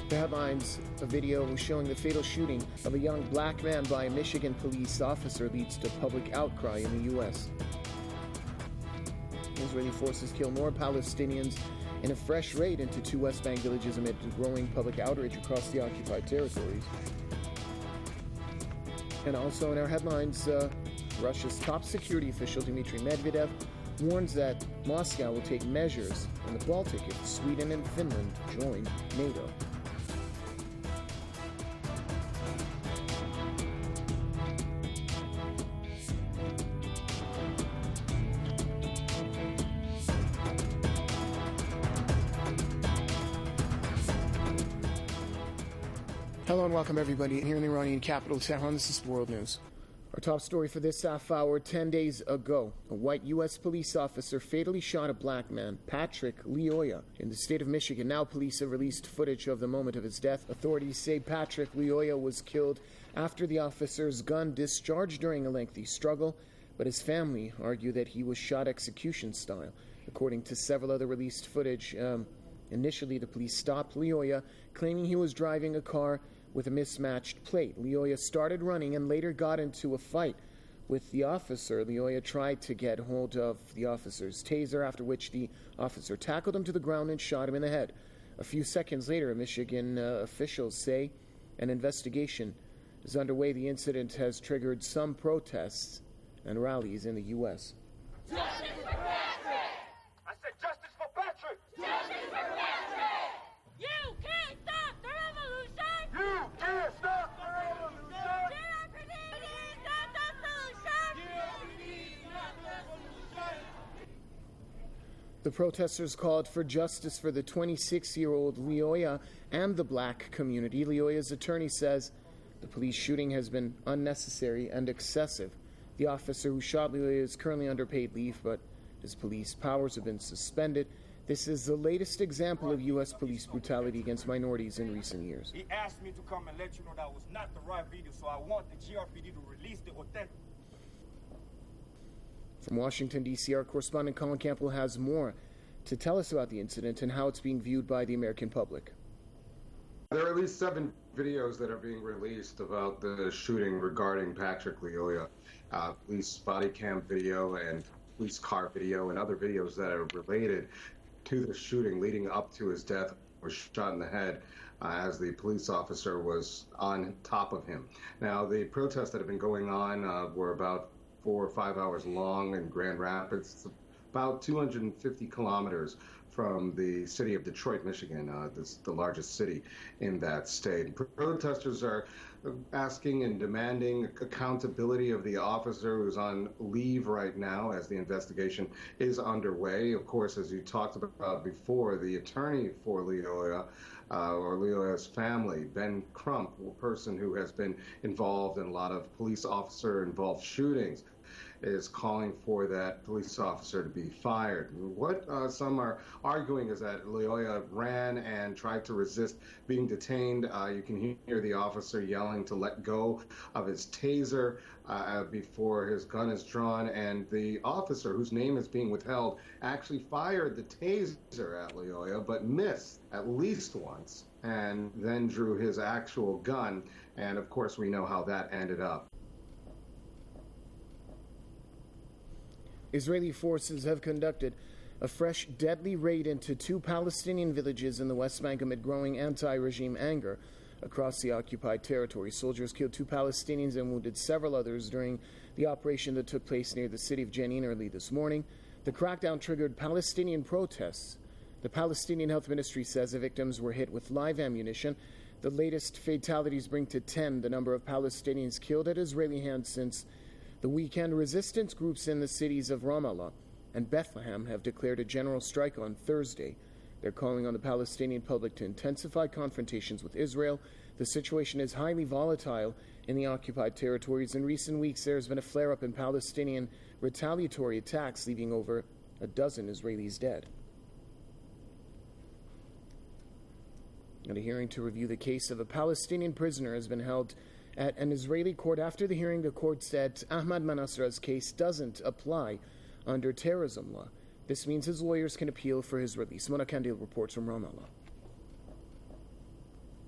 The headlines, a video showing the fatal shooting of a young black man by a Michigan police officer leads to public outcry in the U.S. Israeli forces kill more Palestinians in a fresh raid into two West Bank villages amid growing public outrage across the occupied territories. And also in our headlines, Russia's top security official Dmitry Medvedev warns that Moscow will take measures in the Baltic if Sweden and Finland join NATO. Hello and welcome everybody here in the Iranian capital, Tehran. This is World News. Our top story for this half hour: 10 days ago, a white U.S. police officer fatally shot a black man, Patrick Lyoya, in the state of Michigan. Now police have released footage of the moment of his death. Authorities say Patrick Lyoya was killed after the officer's gun discharged during a lengthy struggle, but his family argue that he was shot execution style. According to several other released footage, initially the police stopped Lyoya, claiming he was driving a car with a mismatched plate. Lyoya started running and later got into a fight with the officer. Lyoya tried to get hold of the officer's taser, after which the officer tackled him to the ground and shot him in the head. A few seconds later, Michigan officials say an investigation is underway. The incident has triggered some protests and rallies in the U.S. Justice for Patrick! I said justice for Patrick! Justice for Patrick! You can't stop the revolution! You can't stop the revolution! GRPD is not the solution! GRPD is not the solution! The protesters called for justice for the 26-year-old Lyoya and the black community. Lyoya's attorney says the police shooting has been unnecessary and excessive. The officer who shot Lyoya is currently under paid leave, but his police powers have been suspended. This is the latest example of U.S. police brutality against minorities in recent years. He asked me to come and let you know that was not the right video, so I want the GRPD to release the authentic. From Washington, D.C., our correspondent Colin Campbell has more to tell us about the incident and how it's being viewed by the American public. There are at least 7 videos that are being released about the shooting regarding Patrick Lyoya. Police body cam video and police car video and other videos that are related to the shooting leading up to his death, was shot in the head as the police officer was on top of him. Now, the protests that have been going on were about 4 or 5 hours long in Grand Rapids. It's about 250 kilometers from the city of Detroit, Michigan. This is the largest city in that state. Protesters are asking and demanding accountability of the officer who's on leave right now as the investigation is underway. Of course, as you talked about before, the attorney for Lyoya, or Lyoya's family, Ben Crump, a person who has been involved in a lot of police officer-involved shootings, is calling for that police officer to be fired. What some are arguing is that Lyoya ran and tried to resist being detained. You can hear the officer yelling to let go of his taser before his gun is drawn, and the officer, whose name is being withheld, actually fired the taser at Lyoya, but missed at least once, and then drew his actual gun, and of course we know how that ended up. Israeli forces have conducted a fresh deadly raid into two Palestinian villages in the West Bank amid growing anti-regime anger across the occupied territory. Soldiers killed 2 Palestinians and wounded several others during the operation that took place near the city of Jenin early this morning. The crackdown triggered Palestinian protests. The Palestinian Health Ministry says the victims were hit with live ammunition. The latest fatalities bring to 10 the number of Palestinians killed at Israeli hands since the weekend. Resistance groups in the cities of Ramallah and Bethlehem have declared a general strike on Thursday. They're calling on the Palestinian public to intensify confrontations with Israel. The situation is highly volatile in the occupied territories. In recent weeks, there has been a flare-up in Palestinian retaliatory attacks, leaving over a dozen Israelis dead. And a hearing to review the case of a Palestinian prisoner has been held at an Israeli court. After the hearing, the court said Ahmad Manasra's case doesn't apply under terrorism law. This means his lawyers can appeal for his release. Mona Kandil reports from Ramallah.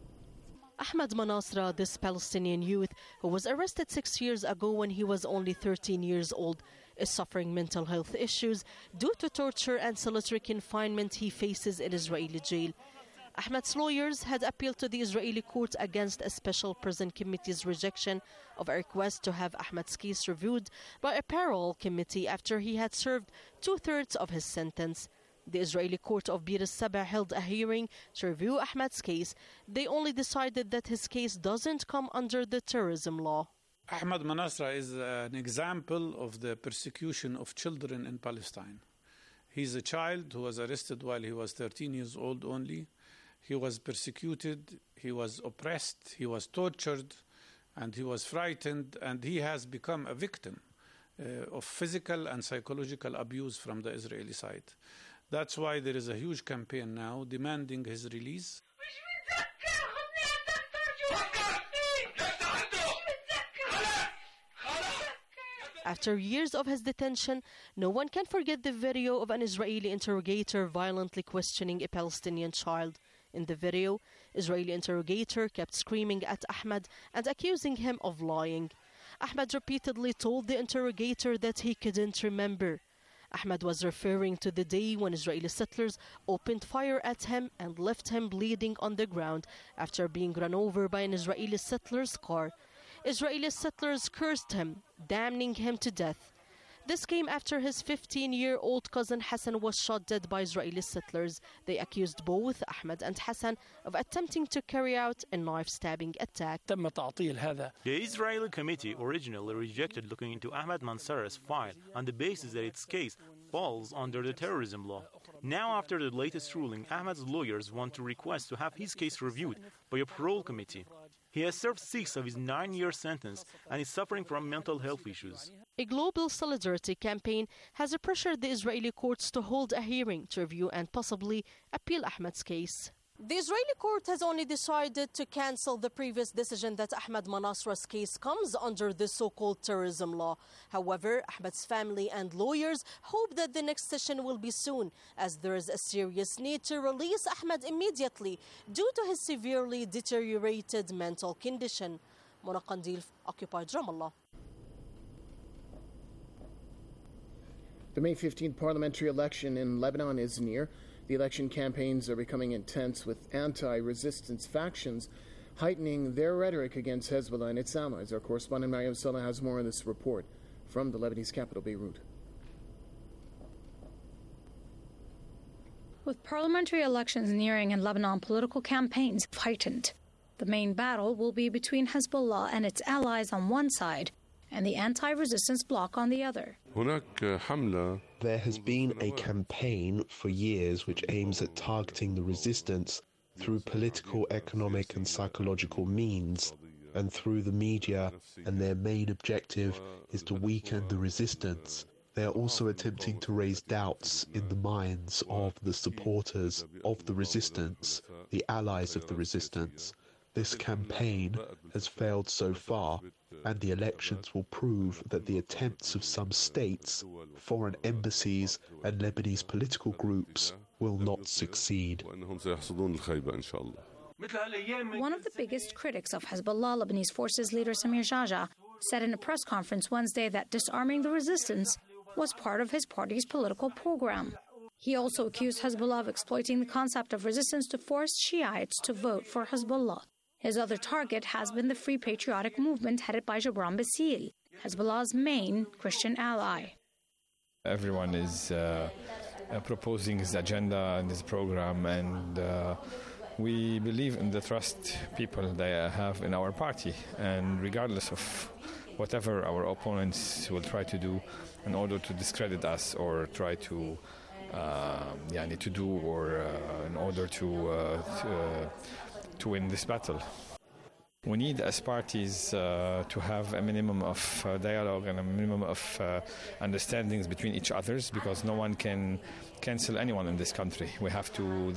Ahmad Manasra, this Palestinian youth who was arrested 6 years ago when he was only 13 years old, is suffering mental health issues due to torture and solitary confinement he faces in Israeli jail. Ahmad's lawyers had appealed to the Israeli court against a special prison committee's rejection of a request to have Ahmad's case reviewed by a parallel committee after he had served 2/3 of his sentence. The Israeli court of Bir al-Saba held a hearing to review Ahmad's case. They only decided that his case doesn't come under the terrorism law. Ahmad Manasra is an example of the persecution of children in Palestine. He's a child who was arrested while he was 13 years old only. He was persecuted, he was oppressed, he was tortured, and he was frightened, and he has become a victim of physical and psychological abuse from the Israeli side. That's why there is a huge campaign now demanding his release. After years of his detention, no one can forget the video of an Israeli interrogator violently questioning a Palestinian child. In the video, Israeli interrogator kept screaming at Ahmad and accusing him of lying. Ahmad repeatedly told the interrogator that he couldn't remember. Ahmad was referring to the day when Israeli settlers opened fire at him and left him bleeding on the ground after being run over by an Israeli settler's car. Israeli settlers cursed him, damning him to death. This came after his 15-year-old cousin Hassan was shot dead by Israeli settlers. They accused both Ahmad and Hassan of attempting to carry out a knife-stabbing attack. The Israeli committee originally rejected looking into Ahmad Manasra's file on the basis that its case falls under the terrorism law. Now, after the latest ruling, Ahmad's lawyers want to request to have his case reviewed by a parole committee. He has served 6 of his 9-year sentence and is suffering from mental health issues. A global solidarity campaign has pressured the Israeli courts to hold a hearing to review and possibly appeal Ahmad's case. The Israeli court has only decided to cancel the previous decision that Ahmad Manasra's case comes under the so-called terrorism law. However, Ahmad's family and lawyers hope that the next session will be soon, as there is a serious need to release Ahmad immediately due to his severely deteriorated mental condition. Mona Qandil, Occupied Ramallah. The May 15th parliamentary election in Lebanon is near. The election campaigns are becoming intense, with anti-resistance factions heightening their rhetoric against Hezbollah and its allies. Our correspondent Mariam Saleh has more on this report from the Lebanese capital, Beirut. With parliamentary elections nearing and Lebanon political campaigns heightened, the main battle will be between Hezbollah and its allies on one side and the anti-resistance bloc on the other. There has been a campaign for years which aims at targeting the resistance through political, economic and psychological means and through the media, and their main objective is to weaken the resistance. They are also attempting to raise doubts in the minds of the supporters of the resistance, the allies of the resistance. This campaign has failed so far, and the elections will prove that the attempts of some states, foreign embassies and Lebanese political groups will not succeed. One of the biggest critics of Hezbollah, Lebanese Forces leader Samir Jaja, said in a press conference Wednesday that disarming the resistance was part of his party's political program. He also accused Hezbollah of exploiting the concept of resistance to force Shiites to vote for Hezbollah. His other target has been the Free Patriotic Movement headed by Jabran Bassil, Hezbollah's main Christian ally. Everyone is proposing his agenda and his program, and we believe in the trust people they have in our party, and regardless of whatever our opponents will try to do in order to discredit us or try to do or in order to win this battle. We need as parties to have a minimum of dialogue and a minimum of understandings between each others, because no one can cancel anyone in this country. We have to.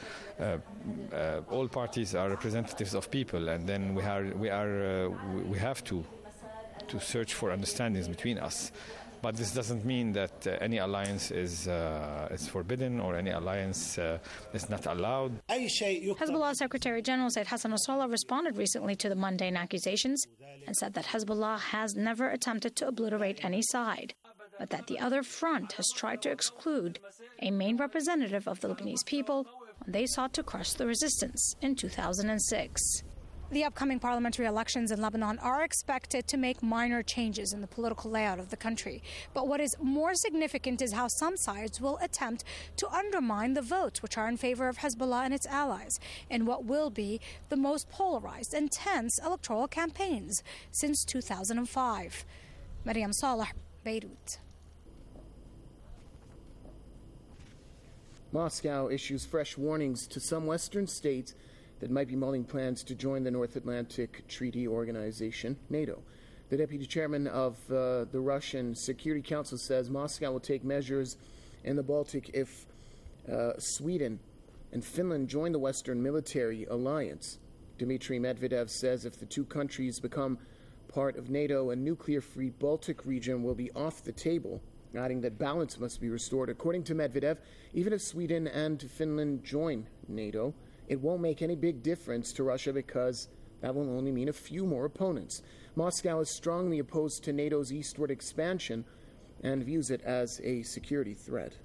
All parties are representatives of people, and then we have to search for understandings between us. But this doesn't mean that any alliance is forbidden or any alliance is not allowed. Hezbollah Secretary General Said Hassan Nasrallah responded recently to the mundane accusations and said that Hezbollah has never attempted to obliterate any side, but that the other front has tried to exclude a main representative of the Lebanese people when they sought to crush the resistance in 2006. The upcoming parliamentary elections in Lebanon are expected to make minor changes in the political layout of the country. But what is more significant is how some sides will attempt to undermine the votes which are in favor of Hezbollah and its allies in what will be the most polarized and tense electoral campaigns since 2005. Mariam Saleh, Beirut. Moscow issues fresh warnings to some Western states that might be mulling plans to join the North Atlantic Treaty Organization, NATO. The deputy chairman of the Russian Security Council says Moscow will take measures in the Baltic if Sweden and Finland join the Western military alliance. Dmitry Medvedev says if the two countries become part of NATO, a nuclear-free Baltic region will be off the table, adding that balance must be restored. According to Medvedev, even if Sweden and Finland join NATO, it won't make any big difference to Russia because that will only mean a few more opponents. Moscow is strongly opposed to NATO's eastward expansion and views it as a security threat.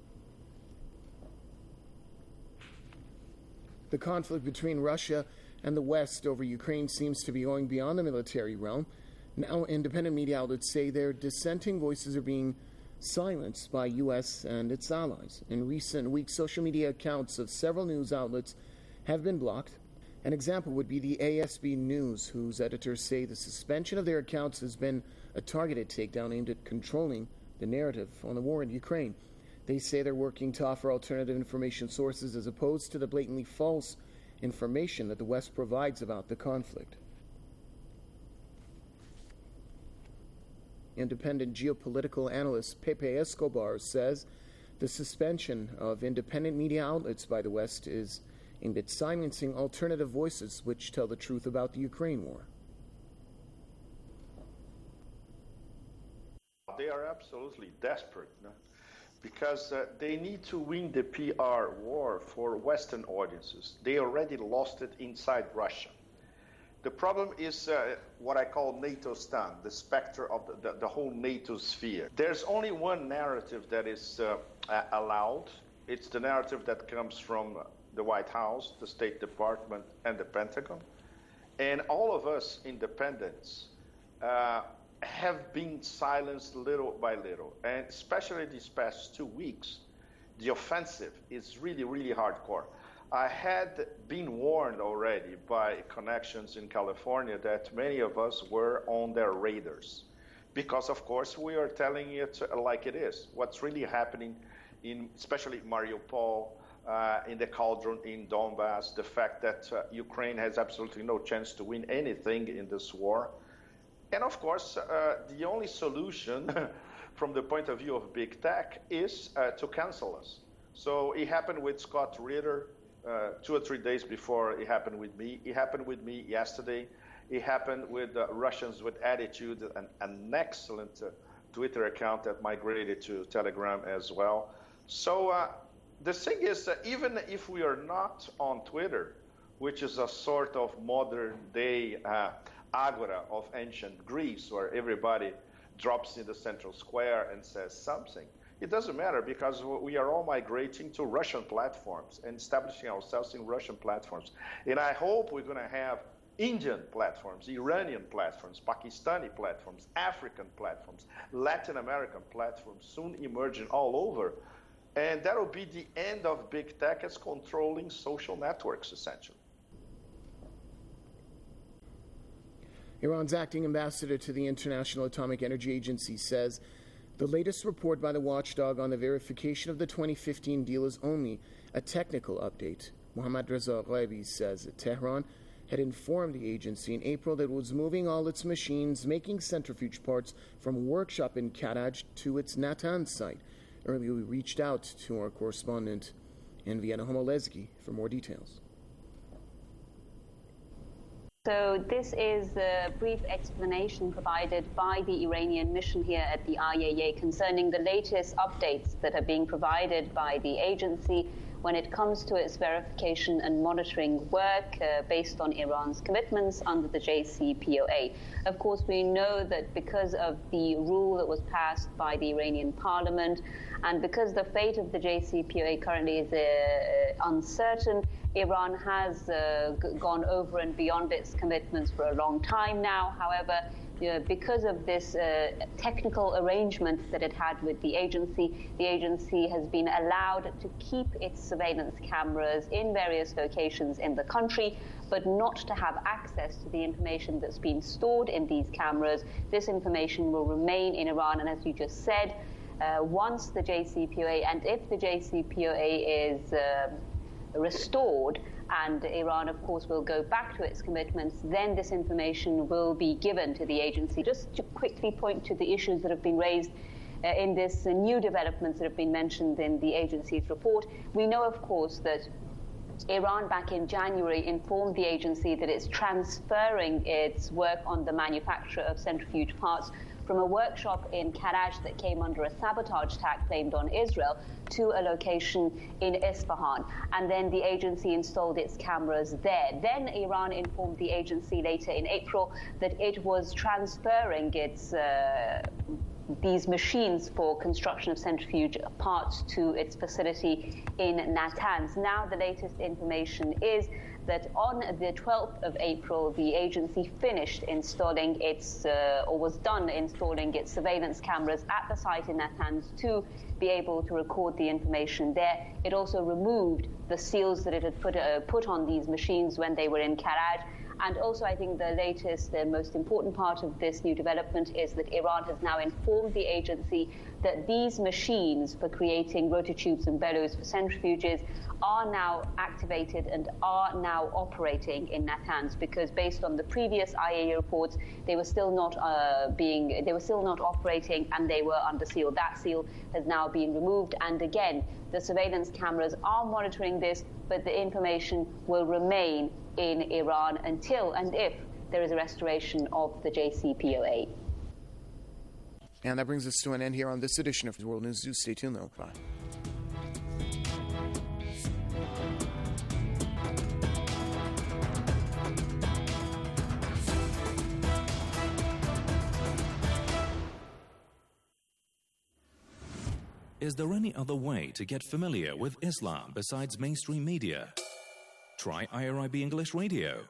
The conflict between Russia and the West over Ukraine seems to be going beyond the military realm. Now, independent media outlets say their dissenting voices are being silenced by U.S. and its allies. In recent weeks, social media accounts of several news outlets have been blocked. An example would be the ASB News, whose editors say the suspension of their accounts has been a targeted takedown aimed at controlling the narrative on the war in Ukraine. They say they're working to offer alternative information sources as opposed to the blatantly false information that the West provides about the conflict. Independent geopolitical analyst Pepe Escobar says the suspension of independent media outlets by the West is aimed at silencing alternative voices which tell the truth about the Ukraine war. They are absolutely desperate, because they need to win the PR war for Western audiences. They already lost it inside Russia. The problem is what I call NATO-Stan, the specter of the whole NATO sphere. There's only one narrative that is allowed. It's the narrative that comes from the White House, the State Department, and the Pentagon. And all of us independents have been silenced little by little. And especially these past 2 weeks, the offensive is really, really hardcore. I had been warned already by connections in California that many of us were on their radars. Because, of course, we are telling it like it is. What's really happening in, especially Mariupol, in the cauldron in Donbass, the fact that Ukraine has absolutely no chance to win anything in this war. And of course, the only solution from the point of view of big tech is to cancel us. So it happened with Scott Ritter 2 or 3 days before it happened with me. It happened with me yesterday. It happened with Russians with Attitude, an excellent Twitter account that migrated to Telegram as well. So the thing is, even if we are not on Twitter, which is a sort of modern day agora of ancient Greece, where everybody drops in the central square and says something, it doesn't matter because we are all migrating to Russian platforms and establishing ourselves in Russian platforms. And I hope we're going to have Indian platforms, Iranian platforms, Pakistani platforms, African platforms, Latin American platforms soon emerging all over. And that will be the end of big tech as controlling social networks, essentially. Iran's acting ambassador to the International Atomic Energy Agency says the latest report by the watchdog on the verification of the 2015 deal is only a technical update. Mohammad Reza Ghaibi says that Tehran had informed the agency in April that it was moving all its machines making centrifuge parts from a workshop in Karaj to its Natanz site. Earlier, we reached out to our correspondent in Vienna, Homolezki, for more details. So this is a brief explanation provided by the Iranian mission here at the IAEA concerning the latest updates that are being provided by the agency when it comes to its verification and monitoring work based on Iran's commitments under the JCPOA. Of course, we know that because of the rule that was passed by the Iranian parliament and because the fate of the JCPOA currently is uncertain, Iran has gone over and beyond its commitments for a long time now. However, because of this technical arrangement that it had with the agency has been allowed to keep its surveillance cameras in various locations in the country, but not to have access to the information that's been stored in these cameras. This information will remain in Iran, and as you just said, once the JCPOA, and if the JCPOA is restored, and Iran, of course, will go back to its commitments, then this information will be given to the agency. Just to quickly point to the issues that have been raised in this new developments that have been mentioned in the agency's report, we know, of course, that Iran back in January informed the agency that it's transferring its work on the manufacture of centrifuge parts from a workshop in Karaj that came under a sabotage attack claimed on Israel to a location in Isfahan. And then the agency installed its cameras there. Then Iran informed the agency later in April that it was transferring its these machines for construction of centrifuge parts to its facility in Natanz. Now the latest information is that on the 12th of April, the agency finished installing its, or was done installing its surveillance cameras at the site in Natanz to be able to record the information there. It also removed the seals that it had put on these machines when they were in Karaj. And also, I think the latest and most important part of this new development is that Iran has now informed the agency that these machines for creating rototubes and bellows for centrifuges are now activated and are now operating in Natanz, because based on the previous IAEA reports, they were still not operating, and they were under seal. That seal has now been removed, and again, the surveillance cameras are monitoring this, but the information will remain in Iran until and if there is a restoration of the JCPOA. And that brings us to an end here on this edition of World News. Stay tuned, though. Bye. Is there any other way to get familiar with Islam besides mainstream media? Try IRIB English Radio.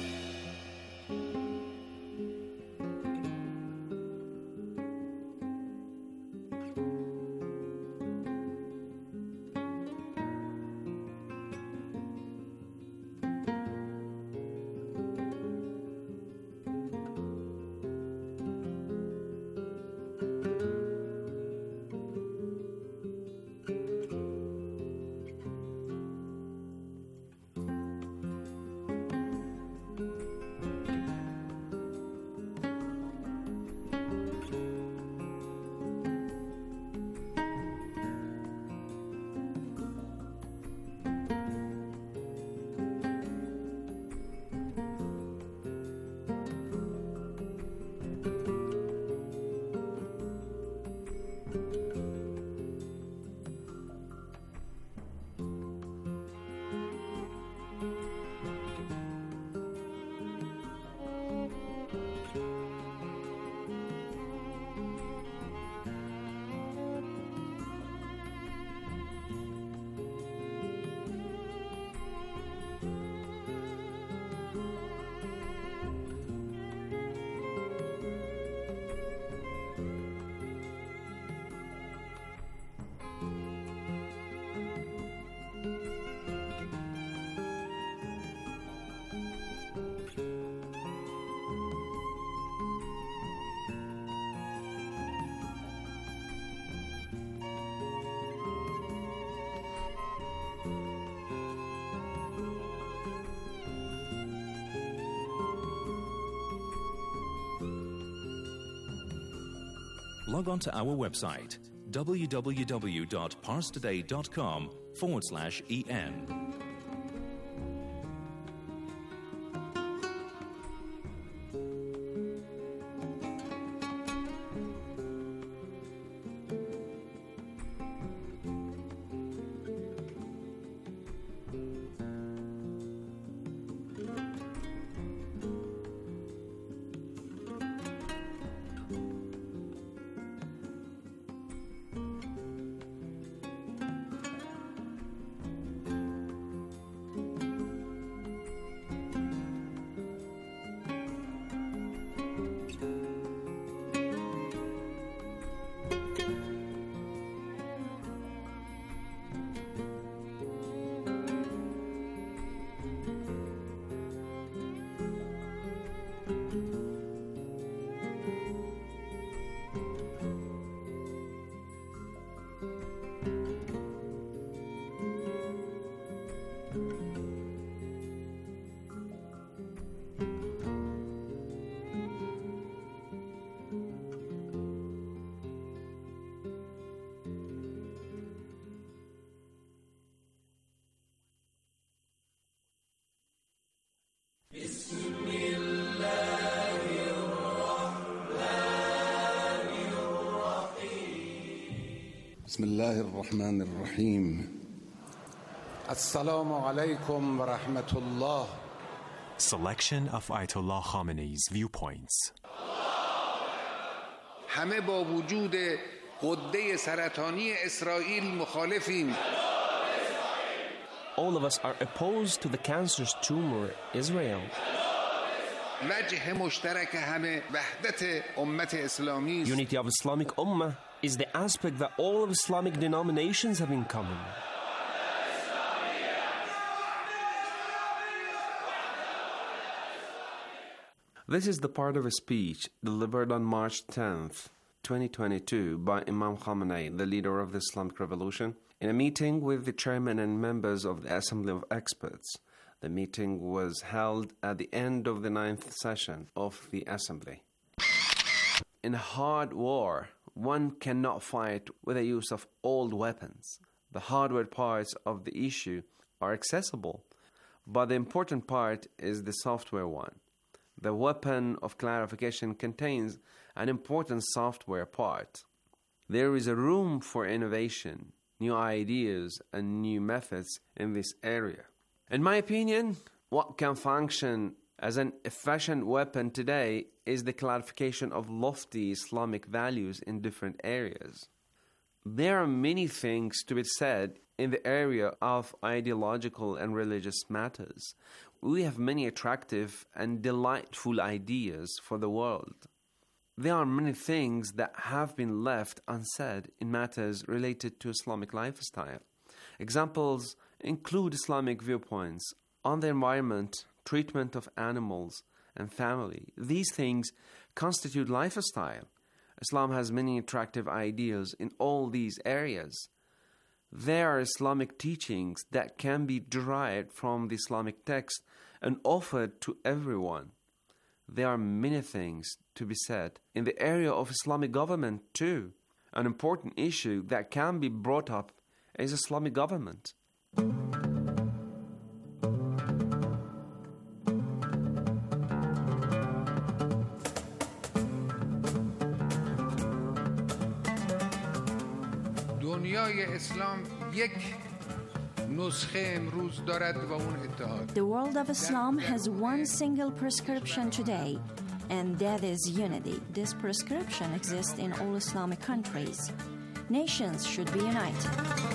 Log on to our website, www.parstoday.com/en. بسم الله الرحمن الرحيم السلام عليكم ورحمة الله. Selection of Ayatollah Khamenei's viewpoints. همه با وجود غده سرطانی اسرائیل مخالفیم. All of us are opposed to the cancerous tumor Israel. وجه مشترک همه وحدت امت اسلامی است. Unity of Islamic Ummah is the aspect that all of Islamic denominations have in common. This is the part of a speech delivered on March 10th, 2022 by Imam Khamenei, the leader of the Islamic Revolution, in a meeting with the chairman and members of the Assembly of Experts. The meeting was held at the end of the 9th session of the Assembly. In a hard war, one cannot fight with the use of old weapons. The hardware parts of the issue are accessible, but the important part is the software one. The weapon of clarification contains an important software part. There is a room for innovation, new ideas, and new methods in this area. In my opinion, what can function as an efficient weapon today is the clarification of lofty Islamic values in different areas. There are many things to be said in the area of ideological and religious matters. We have many attractive and delightful ideas for the world. There are many things that have been left unsaid in matters related to Islamic lifestyle. Examples include Islamic viewpoints on the environment, treatment of animals, and family. These things constitute lifestyle. Islam has many attractive ideas in all these areas. There are Islamic teachings that can be derived from the Islamic text and offered to everyone. There are many things to be said in the area of Islamic government too. An important issue that can be brought up is Islamic government. دنیای اسلام یک نسخه امروز دارد و اون اتحاد. The world of Islam has one single prescription today, and that is unity. This prescription exists in all Islamic countries. Nations should be united.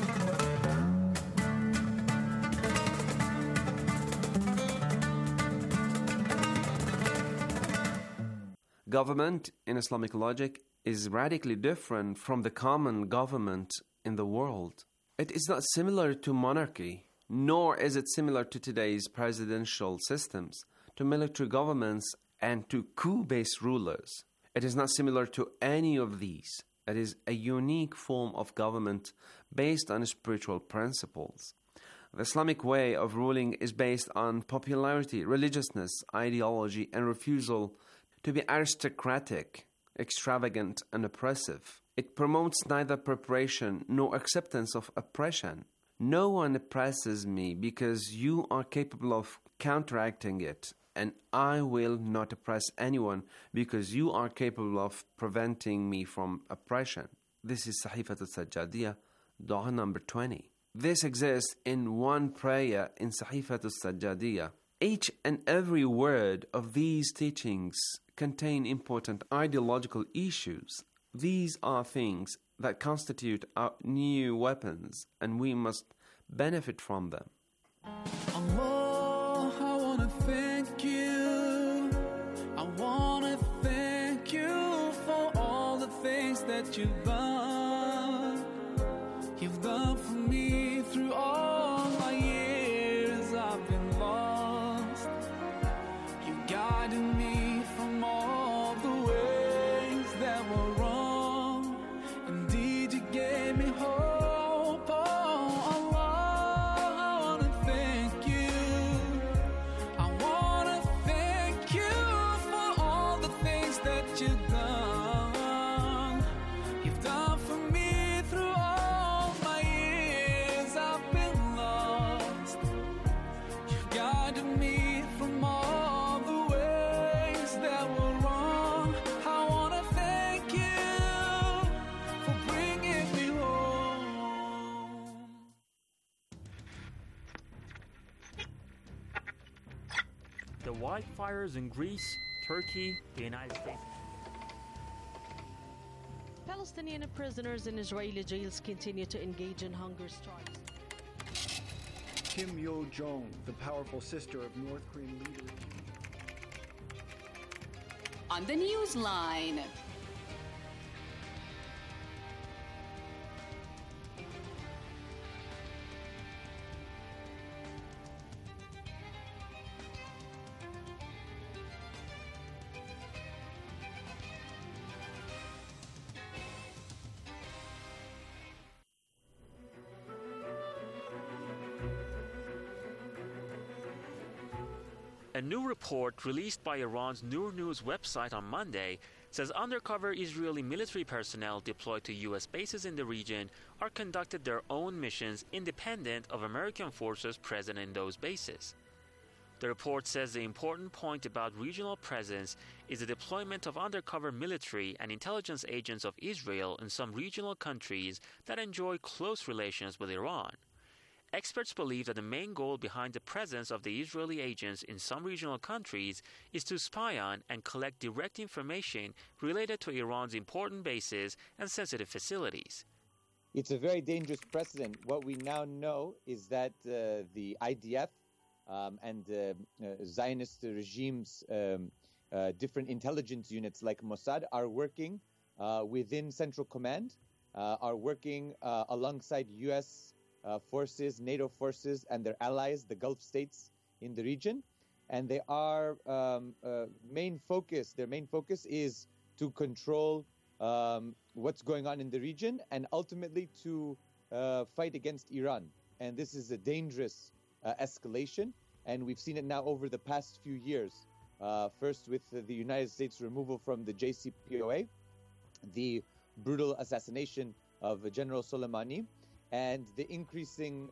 Government in Islamic logic is radically different from the common government in the world. It is not similar to monarchy, nor is it similar to today's presidential systems, to military governments, and to coup-based rulers. It is not similar to any of these. It is a unique form of government based on spiritual principles. The Islamic way of ruling is based on popularity, religiousness, ideology, and refusal to be aristocratic, extravagant, and oppressive. It promotes neither preparation nor acceptance of oppression. No one oppresses me because you are capable of counteracting it, and I will not oppress anyone because you are capable of preventing me from oppression. This is Sahifat al-Sajjadiyah, Dua number 20. This exists in one prayer in Sahifat al-Sajjadiyah. Each and every word of these teachings contain important ideological issues. These are things that constitute our new weapons, and we must benefit from them. Allah, I want to thank you. I want to thank you for all the things that you've done. You've done for me through all my years I've been lost. You guided me from all the ways that were wrong. Indeed, you gave me hope. Oh, Allah, I want to thank you. I want to thank you for all the things that you've done. You've done for me through all my years I've been wildfires in Greece, Turkey, the United States. Palestinian prisoners in Israeli jails continue to engage in hunger strikes. Kim Yo-jong, the powerful sister of North Korean leader. On the Newsline. A new report released by Iran's Noor News website on Monday says undercover Israeli military personnel deployed to U.S. bases in the region are conducted their own missions independent of American forces present in those bases. The report says the important point about regional presence is the deployment of undercover military and intelligence agents of Israel in some regional countries that enjoy close relations with Iran. Experts believe that the main goal behind the presence of the Israeli agents in some regional countries is to spy on and collect direct information related to Iran's important bases and sensitive facilities. It's a very dangerous precedent. What we now know is that the IDF and Zionist regime's different intelligence units like Mossad are working within Central Command, are working alongside U.S. Forces, NATO forces, and their allies, the Gulf states in the region, and they are their main focus is to control what's going on in the region and ultimately to fight against Iran. And this is a dangerous escalation, and we've seen it now over the past few years. First with the United States removal from the JCPOA, the brutal assassination of General Soleimani, and the increasing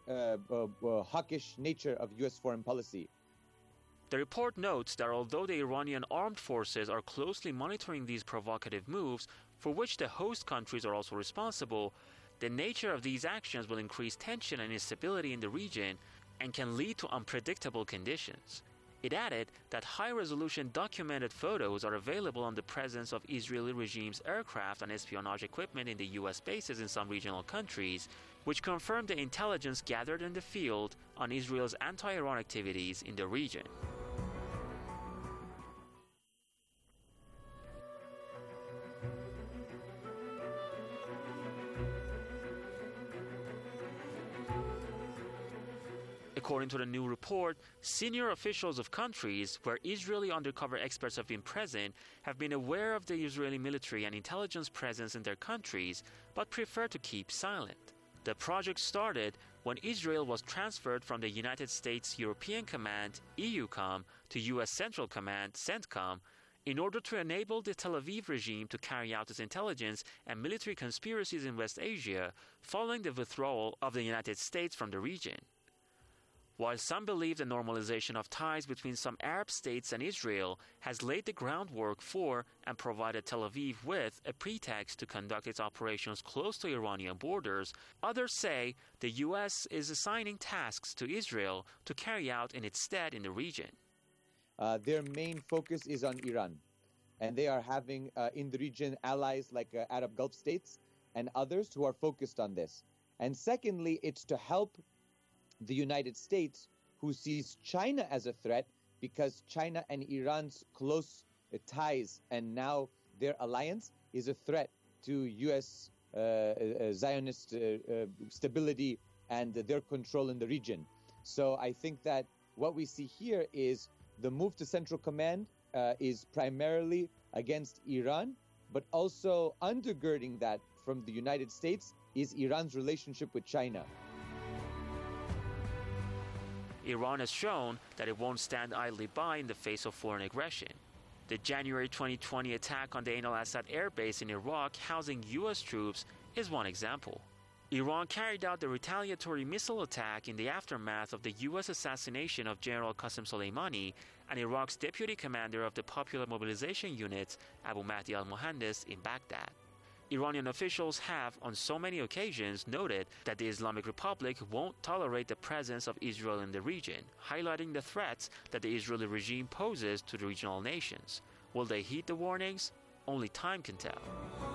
hawkish nature of U.S. foreign policy. The report notes that although the Iranian armed forces are closely monitoring these provocative moves, for which the host countries are also responsible, the nature of these actions will increase tension and instability in the region and can lead to unpredictable conditions. It added that high-resolution documented photos are available on the presence of Israeli regime's aircraft and espionage equipment in the U.S. bases in some regional countries, which confirmed the intelligence gathered in the field on Israel's anti-Iran activities in the region. According to the new report, senior officials of countries where Israeli undercover experts have been present have been aware of the Israeli military and intelligence presence in their countries, but prefer to keep silent. The project started when Israel was transferred from the United States European Command, EUCOM, to U.S. Central Command, CENTCOM, in order to enable the Tel Aviv regime to carry out its intelligence and military conspiracies in West Asia following the withdrawal of the United States from the region. While some believe the normalization of ties between some Arab states and Israel has laid the groundwork for and provided Tel Aviv with a pretext to conduct its operations close to Iranian borders, others say the U.S. is assigning tasks to Israel to carry out in its stead in the region. Their main focus is on Iran, and they are having in the region allies like Arab Gulf states and others who are focused on this. And secondly, it's to help the United States, who sees China as a threat because China and Iran's close ties and now their alliance is a threat to U.S. Zionist stability and their control in the region. So I think that what we see here is the move to Central Command is primarily against Iran, but also undergirding that from the United States is Iran's relationship with China. Iran has shown that it won't stand idly by in the face of foreign aggression. The January 2020 attack on the Ain al-Assad air base in Iraq housing U.S. troops is one example. Iran carried out the retaliatory missile attack in the aftermath of the U.S. assassination of General Qasem Soleimani and Iraq's deputy commander of the Popular Mobilization Unit, Abu Mahdi al-Mohandes, in Baghdad. Iranian officials have, on so many occasions, noted that the Islamic Republic won't tolerate the presence of Israel in the region, highlighting the threats that the Israeli regime poses to the regional nations. Will they heed the warnings? Only time can tell.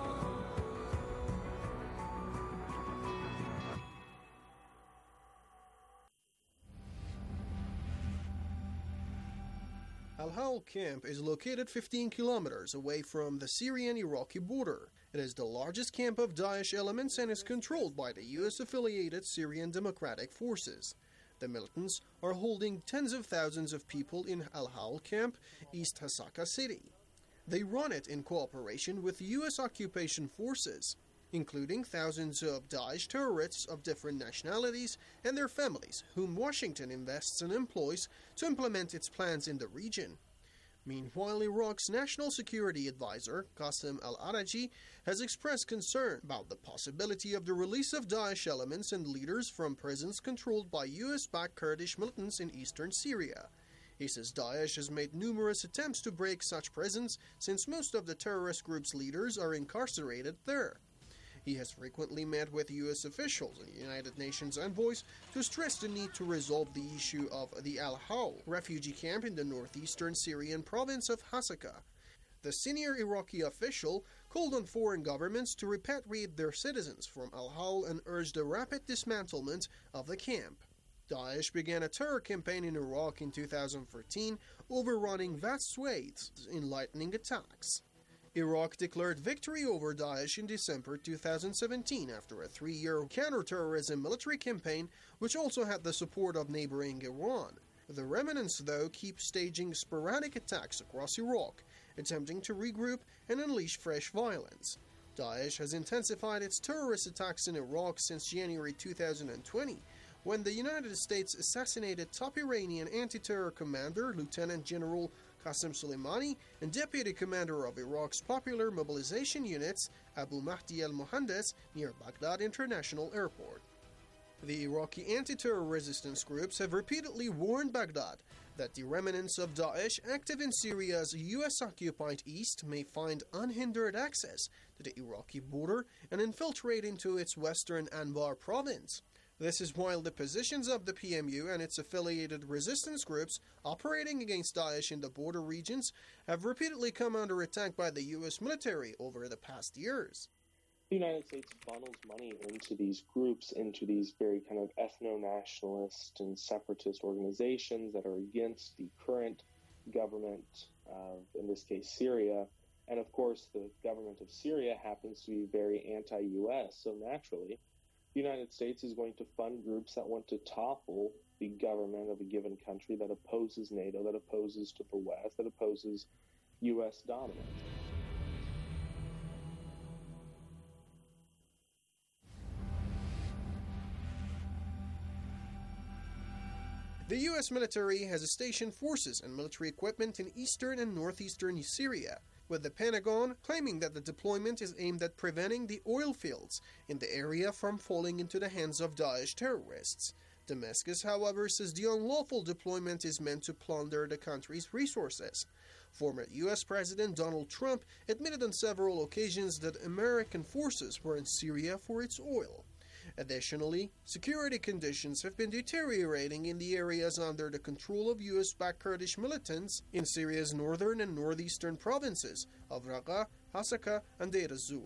Al-Hawl camp is located 15 kilometers away from the Syrian-Iraqi border. It is the largest camp of Daesh elements and is controlled by the US-affiliated Syrian Democratic Forces. The militants are holding tens of thousands of people in Al-Hawl camp, East Hasaka city. They run it in cooperation with US occupation forces, including thousands of Daesh terrorists of different nationalities and their families, whom Washington invests and employs to implement its plans in the region. Meanwhile, Iraq's National Security Advisor, Qasem al-Araji, has expressed concern about the possibility of the release of Daesh elements and leaders from prisons controlled by US-backed Kurdish militants in eastern Syria. He says Daesh has made numerous attempts to break such prisons since most of the terrorist group's leaders are incarcerated there. He has frequently met with U.S. officials and United Nations envoys to stress the need to resolve the issue of the Al-Hawl refugee camp in the northeastern Syrian province of Hasaka. The senior Iraqi official called on foreign governments to repatriate their citizens from Al-Hawl and urged a rapid dismantlement of the camp. Daesh began a terror campaign in Iraq in 2014, overrunning vast swathes in lightning attacks. Iraq declared victory over Daesh in December 2017 after a 3-year counterterrorism military campaign, which also had the support of neighboring Iran. The remnants, though, keep staging sporadic attacks across Iraq, attempting to regroup and unleash fresh violence. Daesh has intensified its terrorist attacks in Iraq since January 2020, when the United States assassinated top Iranian anti-terror commander Lieutenant General Qasem Soleimani and Deputy Commander of Iraq's Popular Mobilization Units Abu Mahdi al-Mohandes near Baghdad International Airport. The Iraqi anti-terror resistance groups have repeatedly warned Baghdad that the remnants of Daesh active in Syria's US-occupied east may find unhindered access to the Iraqi border and infiltrate into its western Anbar province. This is while the positions of the PMU and its affiliated resistance groups operating against Daesh in the border regions have repeatedly come under attack by the U.S. military over the past years. The United States funnels money into these groups, into these very kind of ethno-nationalist and separatist organizations that are against the current government of, in this case, Syria. And of course, the government of Syria happens to be very anti-U.S., so naturally, the United States is going to fund groups that want to topple the government of a given country that opposes NATO, that opposes to the West, that opposes U.S. dominance. The U.S. military has stationed forces and military equipment in eastern and northeastern Syria, with the Pentagon claiming that the deployment is aimed at preventing the oil fields in the area from falling into the hands of Daesh terrorists. Damascus, however, says the unlawful deployment is meant to plunder the country's resources. Former U.S. President Donald Trump admitted on several occasions that American forces were in Syria for its oil. Additionally, security conditions have been deteriorating in the areas under the control of U.S.-backed Kurdish militants in Syria's northern and northeastern provinces of Raqqa, Hasaka, and Deir ez-Zor.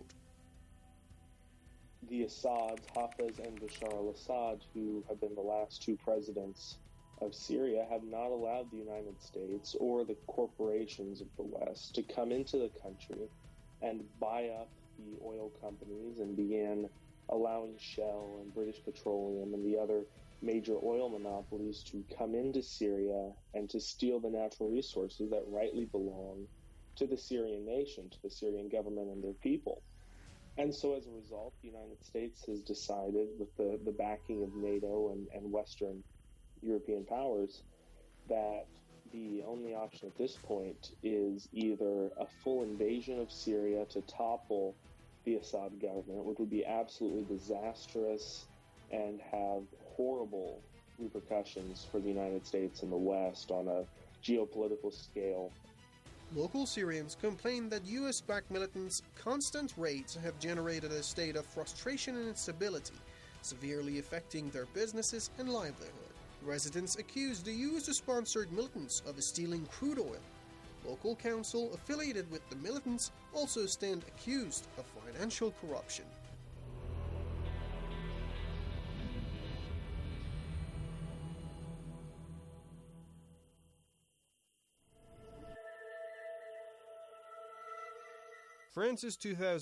The Assads, Hafez and Bashar al-Assad, who have been the last two presidents of Syria, have not allowed the United States or the corporations of the West to come into the country and buy up the oil companies and began allowing Shell and British Petroleum and the other major oil monopolies to come into Syria and to steal the natural resources that rightly belong to the Syrian nation, to the Syrian government and their people. And so as a result, the United States has decided, with the backing of NATO and Western European powers, that the only option at this point is either a full invasion of Syria to topple the Assad government, which would be absolutely disastrous and have horrible repercussions for the United States and the West on a geopolitical scale, Local Syrians complain that US-backed militants' constant raids have generated a state of frustration and instability, severely affecting their businesses and livelihood. Residents accuse the US-sponsored militants of stealing crude oil. Local council affiliated with the militants also stand accused of financial corruption. France's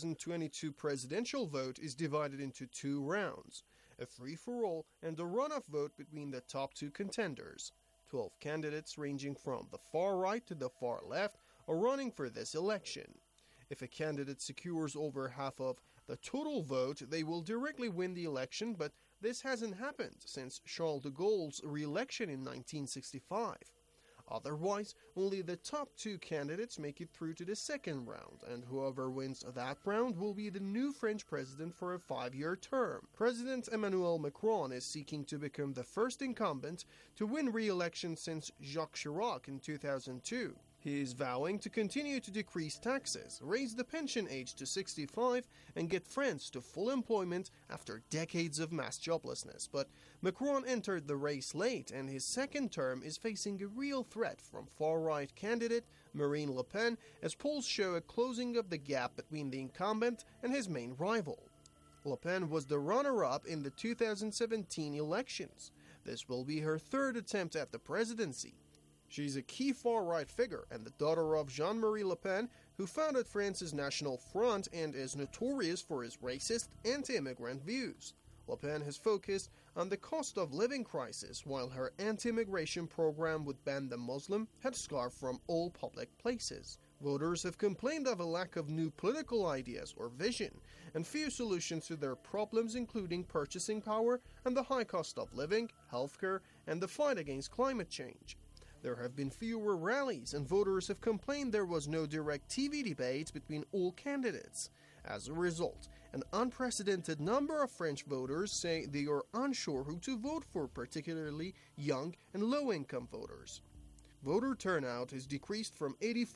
2022 presidential vote is divided into two rounds, a free-for-all and a runoff vote between the top two contenders. 12 candidates ranging from the far right to the far left are running for this election. If a candidate secures over half of the total vote, they will directly win the election, but this hasn't happened since Charles de Gaulle's re-election in 1965. Otherwise, only the top two candidates make it through to the second round, and whoever wins that round will be the new French president for a 5-year term. President Emmanuel Macron is seeking to become the first incumbent to win re-election since Jacques Chirac in 2002. He is vowing to continue to decrease taxes, raise the pension age to 65, and get France to full employment after decades of mass joblessness. But Macron entered the race late, and his second term is facing a real threat from far-right candidate Marine Le Pen, as polls show a closing of the gap between the incumbent and his main rival. Le Pen was the runner-up in the 2017 elections. This will be her third attempt at the presidency. She's a key far-right figure and the daughter of Jean-Marie Le Pen, who founded France's National Front and is notorious for his racist, anti-immigrant views. Le Pen has focused on the cost of living crisis, while her anti-immigration program would ban the Muslim headscarf from all public places. Voters have complained of a lack of new political ideas or vision, and few solutions to their problems, including purchasing power and the high cost of living, healthcare, and the fight against climate change. There have been fewer rallies, and voters have complained there was no direct TV debate between all candidates. As a result, an unprecedented number of French voters say they are unsure who to vote for, particularly young and low-income voters. Voter turnout has decreased from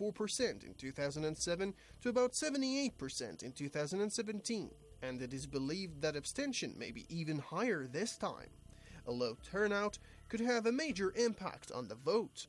84% in 2007 to about 78% in 2017, and it is believed that abstention may be even higher this time. A low turnout could have a major impact on the vote.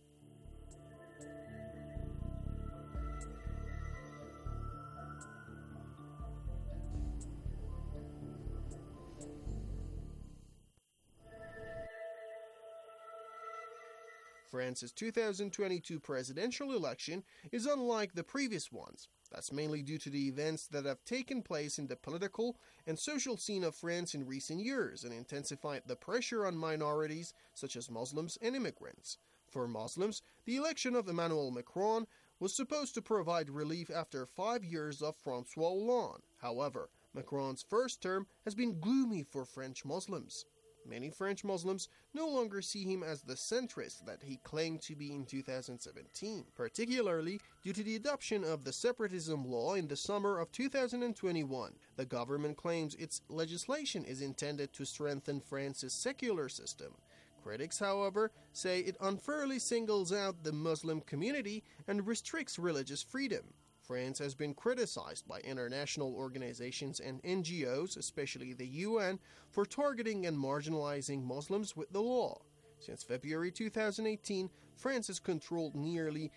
France's 2022 presidential election is unlike the previous ones. That's mainly due to the events that have taken place in the political and social scene of France in recent years and intensified the pressure on minorities such as Muslims and immigrants. For Muslims, the election of Emmanuel Macron was supposed to provide relief after 5 years of François Hollande. However, Macron's first term has been gloomy for French Muslims. Many French Muslims no longer see him as the centrist that he claimed to be in 2017, particularly due to the adoption of the separatism law in the summer of 2021. The government claims its legislation is intended to strengthen France's secular system. Critics, however, say it unfairly singles out the Muslim community and restricts religious freedom. France has been criticized by international organizations and NGOs, especially the UN, for targeting and marginalizing Muslims with the law. Since February 2018, France has controlled nearly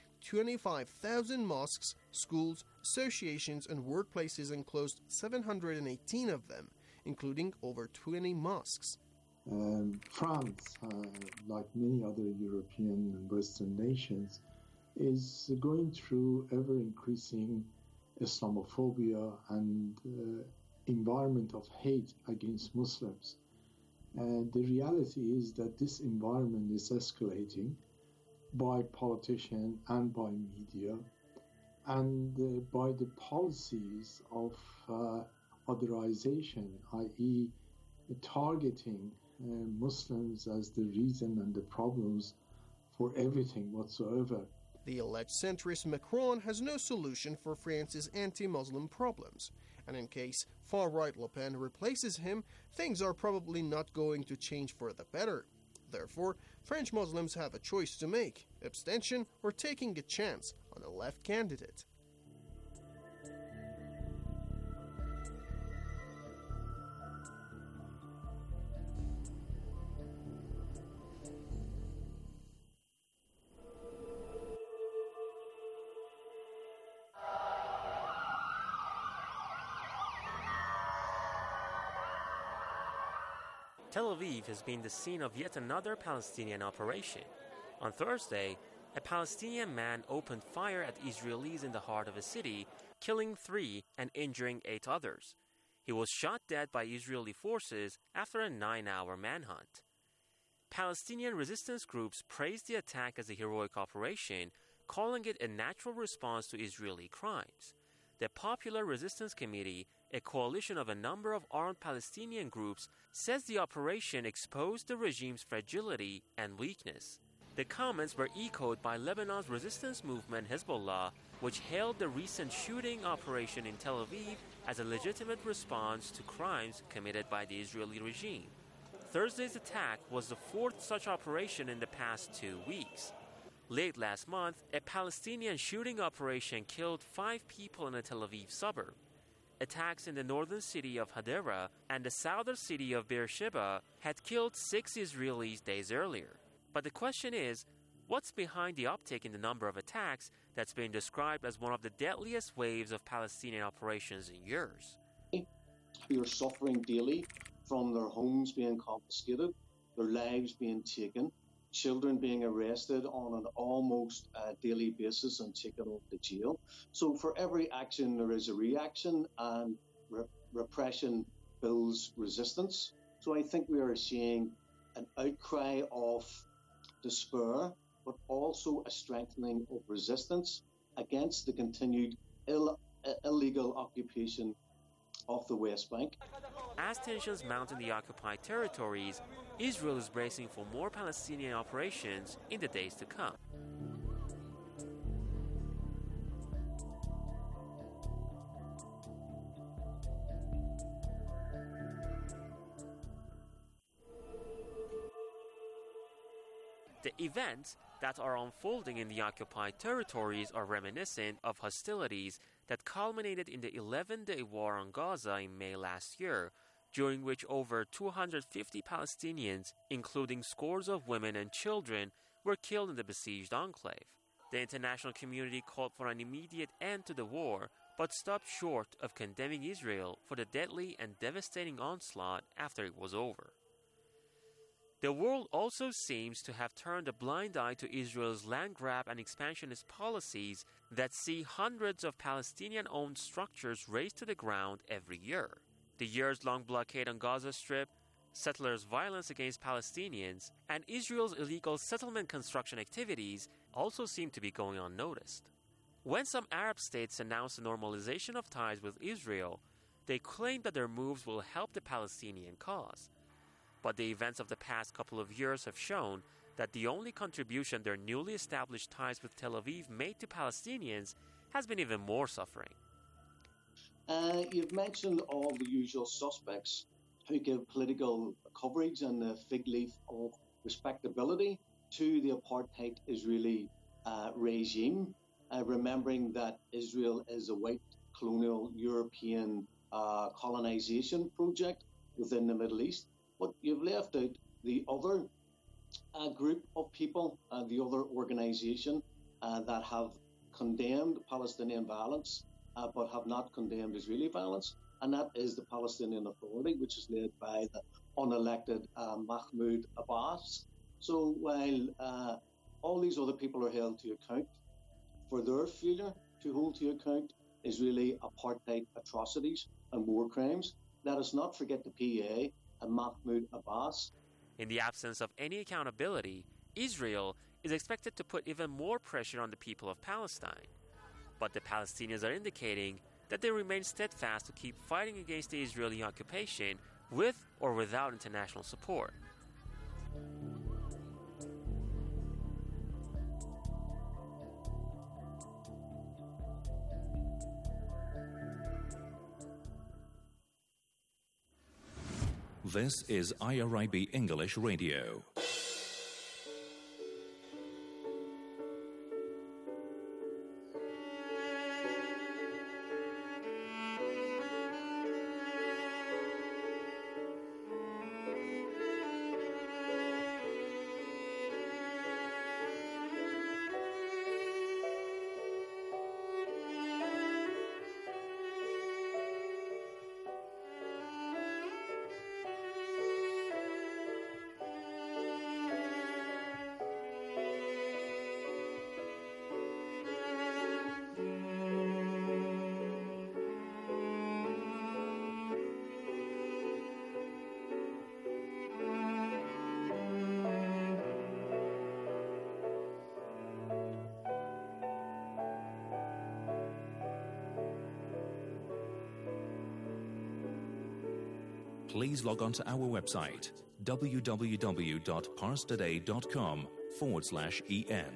25,000 mosques, schools, associations, and workplaces and closed 718 of them, including over 20 mosques. France, like many other European and Western nations, is going through ever-increasing Islamophobia and environment of hate against Muslims. And the reality is that this environment is escalating by politicians and by media and by the policies of otherization, i.e. targeting Muslims as the reason and the problems for everything whatsoever. The alleged centrist Macron has no solution for France's anti-Muslim problems, and in case far-right Le Pen replaces him, things are probably not going to change for the better. Therefore, French Muslims have a choice to make: abstention or taking a chance on a left candidate. Tel Aviv has been the scene of yet another Palestinian operation. On Thursday, a Palestinian man opened fire at Israelis in the heart of a city, killing 3 and injuring 8 others. He was shot dead by Israeli forces after a 9-hour manhunt. Palestinian resistance groups praised the attack as a heroic operation, calling it a natural response to Israeli crimes. The Popular Resistance Committee, a coalition of a number of armed Palestinian groups, says the operation exposed the regime's fragility and weakness. The comments were echoed by Lebanon's resistance movement Hezbollah, which hailed the recent shooting operation in Tel Aviv as a legitimate response to crimes committed by the Israeli regime. Thursday's attack was the 4th such operation in the past 2 weeks. Late last month, a Palestinian shooting operation killed 5 people in a Tel Aviv suburb. Attacks in the northern city of Hadera and the southern city of Beersheba had killed 6 Israelis days earlier. But the question is, what's behind the uptick in the number of attacks that's been described as one of the deadliest waves of Palestinian operations in years? Who are suffering daily from their homes being confiscated, their lives being taken, children being arrested on an almost daily basis and taken off to jail. So for every action, there is a reaction, and repression builds resistance. So I think we are seeing an outcry of despair, but also a strengthening of resistance against the continued illegal occupation of the West Bank. As tensions mount in the occupied territories, Israel is bracing for more Palestinian operations in the days to come. The events that are unfolding in the occupied territories are reminiscent of hostilities that culminated in the 11-day war on Gaza in May last year, during which over 250 Palestinians, including scores of women and children, were killed in the besieged enclave. The international community called for an immediate end to the war, but stopped short of condemning Israel for the deadly and devastating onslaught after it was over. The world also seems to have turned a blind eye to Israel's land grab and expansionist policies that see hundreds of Palestinian-owned structures razed to the ground every year. The years-long blockade on Gaza Strip, settlers' violence against Palestinians, and Israel's illegal settlement construction activities also seem to be going unnoticed. When some Arab states announced the normalization of ties with Israel, they claimed that their moves will help the Palestinian cause. But the events of the past couple of years have shown that the only contribution their newly established ties with Tel Aviv made to Palestinians has been even more suffering. You've mentioned all the usual suspects who give political coverage and the fig leaf of respectability to the apartheid Israeli regime, remembering that Israel is a white colonial European colonization project within the Middle East. But you've left out the other group of people, the other organization that have condemned Palestinian violence, but have not condemned Israeli violence, and that is the Palestinian Authority, which is led by the unelected Mahmoud Abbas. So while all these other people are held to account for their failure to hold to account Israeli apartheid atrocities and war crimes, let us not forget the PA and Mahmoud Abbas. In the absence of any accountability, Israel is expected to put even more pressure on the people of Palestine. But the Palestinians are indicating that they remain steadfast to keep fighting against the Israeli occupation with or without international support. This is IRIB English Radio. please log on to our website www.parstoday.com/en.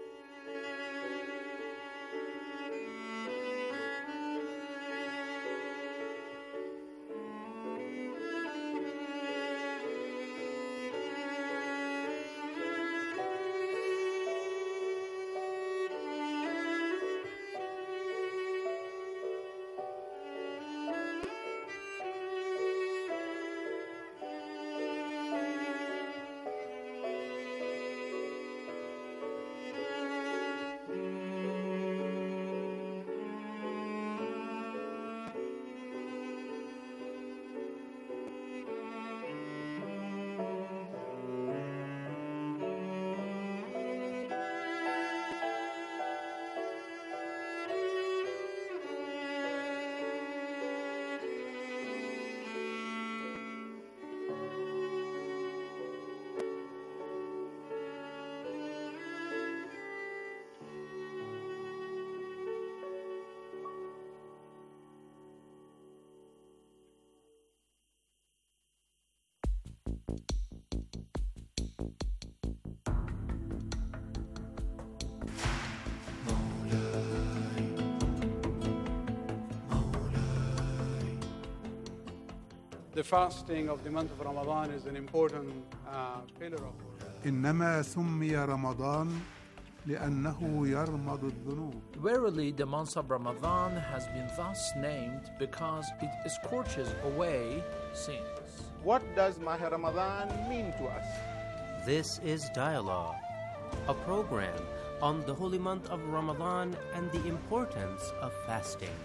The fasting of the month of Ramadan is an important pillar of our إنما سمي رمضان لأنه يرمض الذنوب. Verily, the month of Ramadan has been thus named because it scorches away sins. What does Mahr Ramadan mean to us? This is Dialogue, a program on the holy month of Ramadan and the importance of fasting.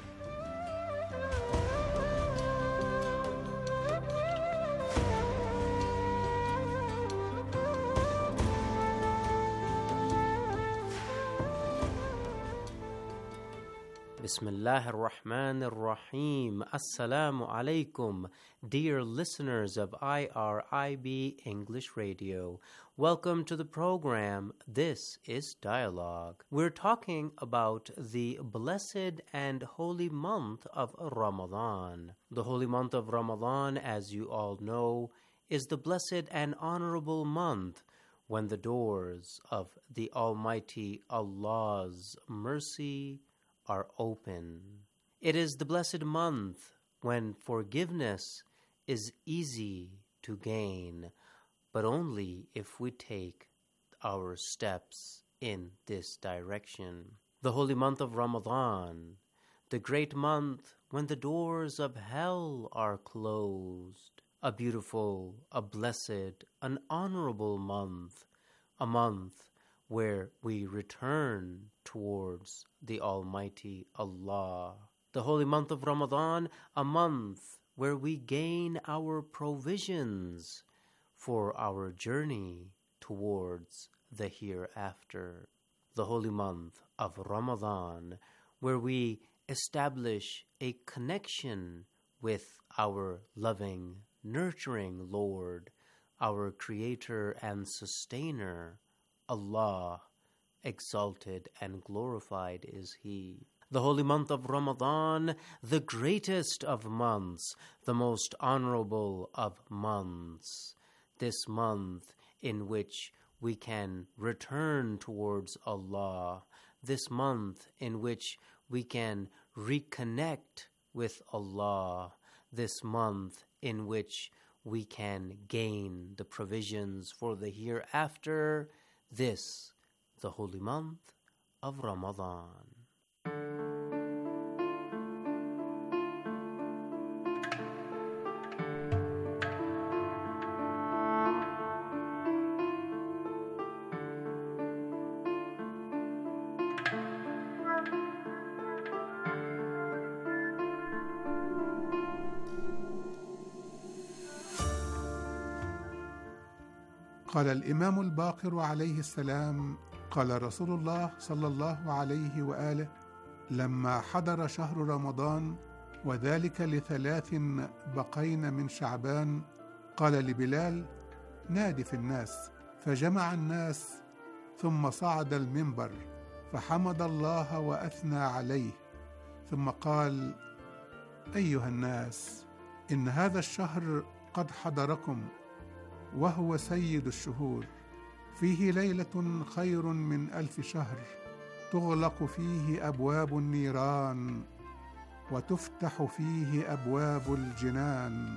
Bismillah ar-Rahman ar-Rahim. Assalamu alaikum, dear listeners of IRIB English Radio. Welcome to the program. This is Dialogue. We're talking about the blessed and holy month of Ramadan. The holy month of Ramadan, as you all know, is the blessed and honorable month when the doors of the Almighty Allah's mercy are open. It is the blessed month when forgiveness is easy to gain, but only if we take our steps in this direction. The holy month of Ramadan, the great month when the doors of hell are closed. A beautiful, a blessed, an honorable month, a month where we return towards the Almighty Allah. The holy month of Ramadan, a month where we gain our provisions for our journey towards the hereafter. The holy month of Ramadan, where we establish a connection with our loving, nurturing Lord, our Creator and Sustainer, Allah, exalted and glorified is He. The holy month of Ramadan, the greatest of months, the most honorable of months. This month in which we can return towards Allah. This month in which we can reconnect with Allah. This month in which we can gain the provisions for the hereafter. This, the holy month of Ramadan. قال الإمام الباقر عليه السلام: قال رسول الله صلى الله عليه وآله: لما حضر شهر رمضان وذلك ل3 بقين من شعبان، قال لبلال: نادي في الناس. فجمع الناس ثم صعد المنبر فحمد الله وأثنى عليه، ثم قال: أيها الناس، إن هذا الشهر قد حضركم وهو سيد الشهور فيه ليلة خير من 1000 شهر تغلق فيه أبواب النيران وتفتح فيه أبواب الجنان.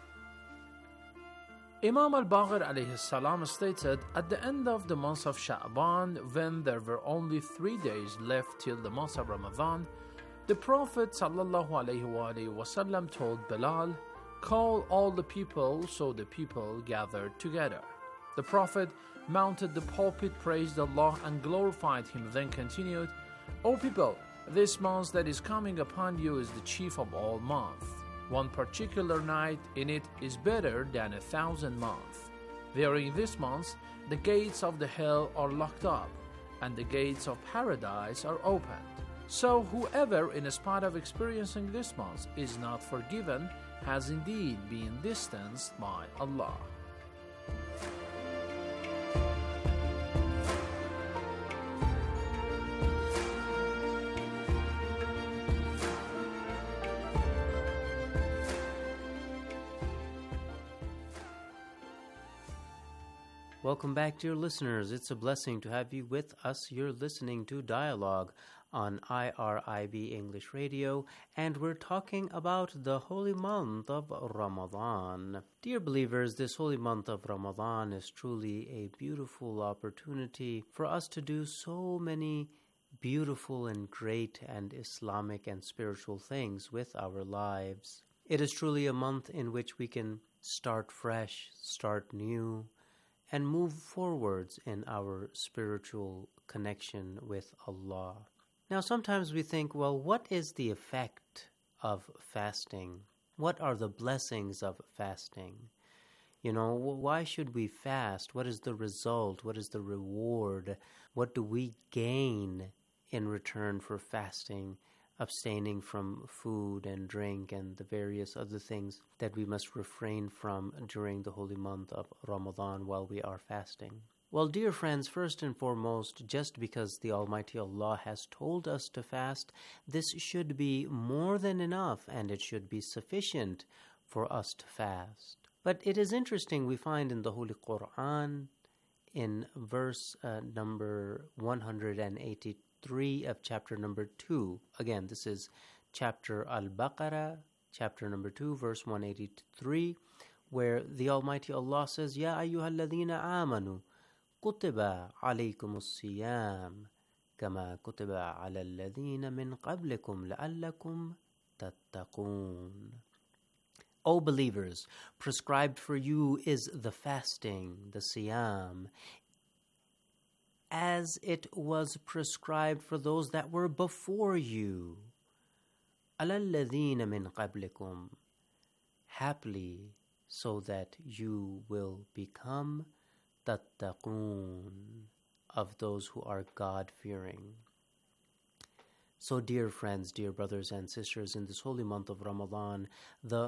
Imam al-Baqir alayhi salam stated, at the end of the month of Sha'ban, when there were only 3 days left till the month of Ramadan, the Prophet sallallahu alayhi wasallam told Bilal, call all the people, so the people gathered together. The Prophet mounted the pulpit, praised Allah and glorified Him, then continued, O people, this month that is coming upon you is the chief of all months. One particular night in it is better than 1,000 months. During this month, the gates of the hell are locked up, and the gates of paradise are opened. So whoever, in spite of experiencing this month, is not forgiven, has indeed been distanced by Allah. Welcome back, dear listeners. It's a blessing to have you with us. You're listening to Dialogue on IRIB English Radio, and we're talking about the holy month of Ramadan. Dear believers, this holy month of Ramadan is truly a beautiful opportunity for us to do so many beautiful and great and Islamic and spiritual things with our lives. It is truly a month in which we can start fresh, start new, and move forwards in our spiritual connection with Allah. Now, sometimes we think, well, what is the effect of fasting? What are the blessings of fasting? You know, why should we fast? What is the result? What is the reward? What do we gain in return for fasting, abstaining from food and drink and the various other things that we must refrain from during the holy month of Ramadan while we are fasting? Well, dear friends, first and foremost, just because the Almighty Allah has told us to fast, this should be more than enough and it should be sufficient for us to fast. But it is interesting, we find in the Holy Quran, in verse number 183 of chapter number 2. Again, this is chapter Al-Baqarah, chapter number 2, verse 183, where the Almighty Allah says, Ya ayyuhalladhina amanu, kutiba alaykumus siyam, kama kutiba ala alladhina min qablikum la'allakum tattaqun. O believers, prescribed for you is the fasting, the siyam, as it was prescribed for those that were before you. عَلَى الَّذِينَ مِنْ قَبْلِكُمْ, haply so that you will become tattaqun, of those who are God-fearing. So dear friends, dear brothers and sisters, in this holy month of Ramadan, the